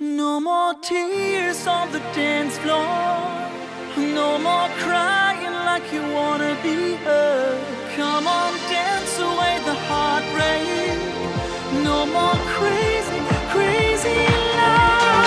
No more tears on the dance floor. No more crying like you wanna be heard. Come on, dance away the heartbreak. No more crazy, crazy love.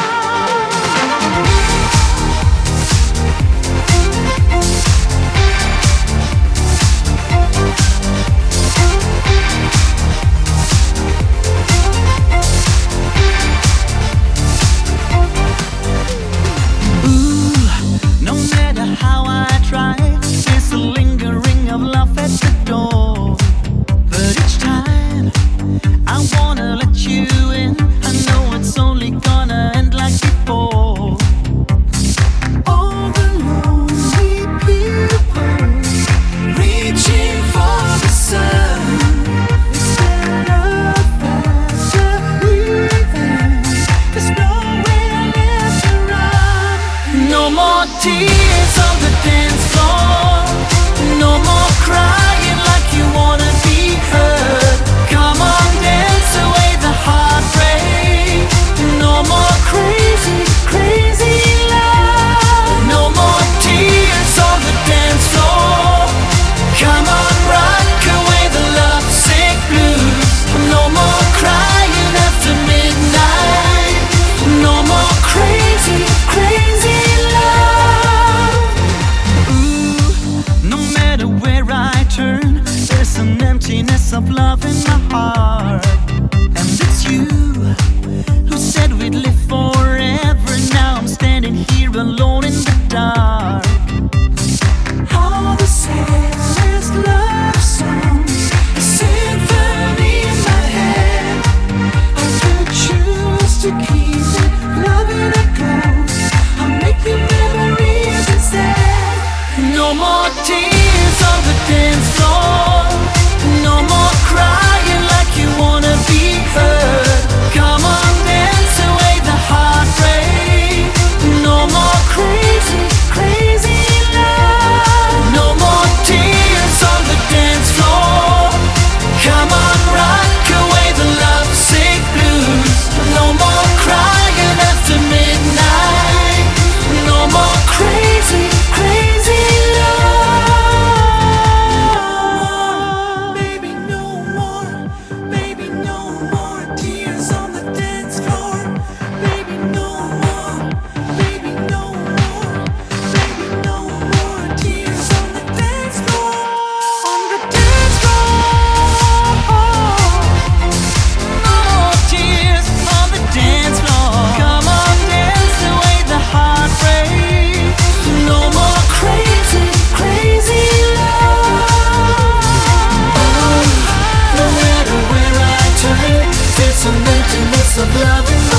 How I try, there's a lingering of love at the door. But each time I wanna let you in, I know it's only gonna end like before. All the lonely people reaching for the sun. Is there love after leaving? There's nowhere left to run. No more tears on the dance floor. No more crying like you wanna be heard. Come on, dance away the heartbreak. No more crazy, crazy love. No more tears on the dance floor. Come on, rock away the lovesick blues. No more crying after midnight. No more crazy, crazy love. No matter where I turn, there's an emptiness of love in my heart. And it's you who said we'd live forever. Now I'm standing here alone in the dark. All the saddest love songs, a symphony in my head. I could choose to keep it, loving it close. I'll make you memories instead. No more tears on the dance floor. No more crying like you wanna be heard. Come on, dance away the heartbreak. No more crazy, crazy love. No more tears on the dance floor. Come on, rock away the lovesick blues. No more crying after midnight. No more crazy, crazy love. Baby, no more. Baby, no more tears on the dance floor. Baby, no more. Baby, no more. Baby, no more tears on the dance floor. On the dance floor. No more tears on the dance floor. Come on, dance away the heartbreak. No more crazy, crazy love. No matter where I turn, there's an emptiness of love in my